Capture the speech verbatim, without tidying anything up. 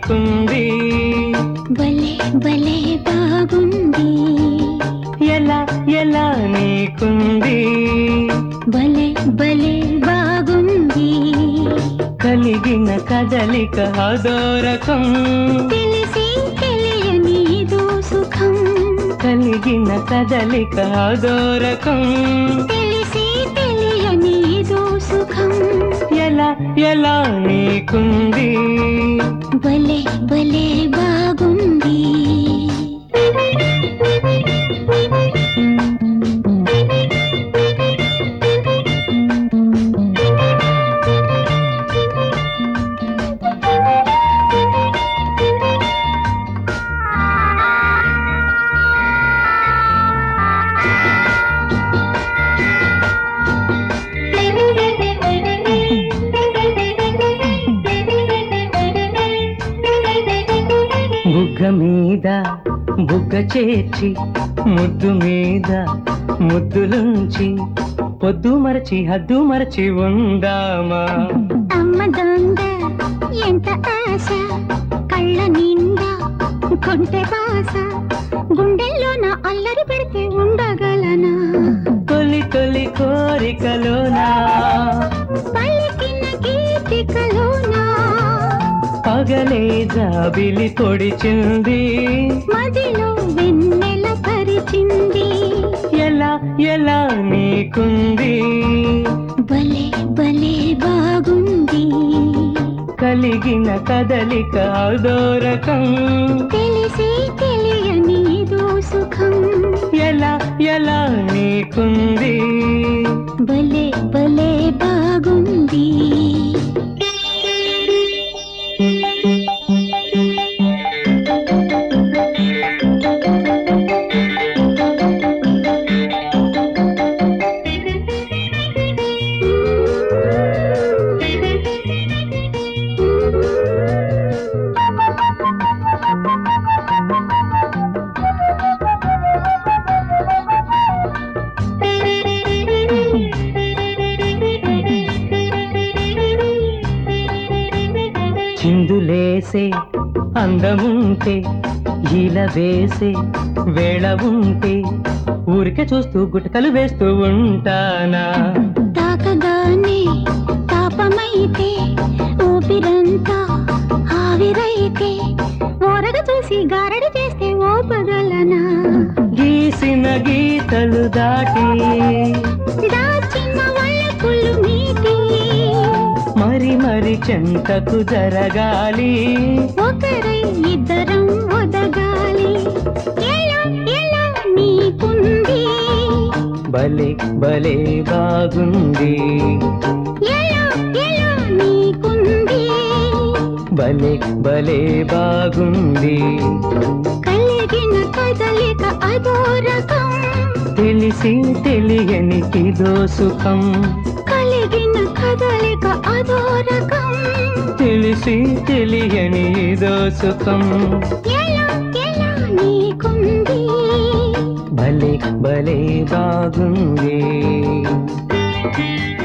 నీకుంది భలే భలే బాగుంది ఎలా ఎలా నీకుంది భలే భలే బాగుంది కలిగిన కదలిక అదోరకం తెలిసి తెలియని ఇదో సుఖం కలిగిన కదలిక అదోరకం తెలిసి తెలియని ఇదో సుఖం ఎలా ఎలా నీకుంది భలే భలే బాగుంది బుగ్గ మీద బుగ్గ చేర్చి ముద్దు మీద ముద్దులుంచి పొద్దు మరచి హద్దు మరచి ఉందామా అమ్మ దొంగ ఎంత ఆశ కళ్ళ నిండా కొంటె బాస గుండెల్లో నా అల్లరి పెడితే ఉండగలనా తొలి తొలి కోరికలోనా పలికిన గీతికలోనా పగలే జాబిలి పొడిచింది మదిలో వెన్నెల పరిచింది ఎలా ఎలా నీకుంది భలే భలే బాగుంది కలిగిన కదలిక అదోరకం తెలిసి తెలియని ఇదో సుఖం ఎలా ఎలా నీకుంది భలే భలే బాగుంది చిందులేసే అందముంటే ఈల వేసే వేళ ఉంటే ఊరికే చూస్తూ గుటకలు వేస్తూ ఉంటానా తాకగానే తాపమైతే ఊపిరంతా ఆవిరైతే ఓరగ చూసి గారడి చేస్తే ఓపగలనా గీసిన గీతలు దాటి దాచిన వల్లకులు మీటి మరి మరి చెంతకు జరగాలి ఒకరై ఇద్దరం ఒదగాలి ఎలా ఎలా నీకుంది భలే భలే బాగుంది ఎలా ఎలా నీకుంది భలే భలే బాగుంది కలిగిన కదలిక అదో రకం తెలిసి తెలియని ఇదో సుఖం కలిగిన కదలిక అదో రకం తెలిసి తెలియని ఇదో సుఖం ఎలా ఎలా నీకుంది భలే భలే బాగుంది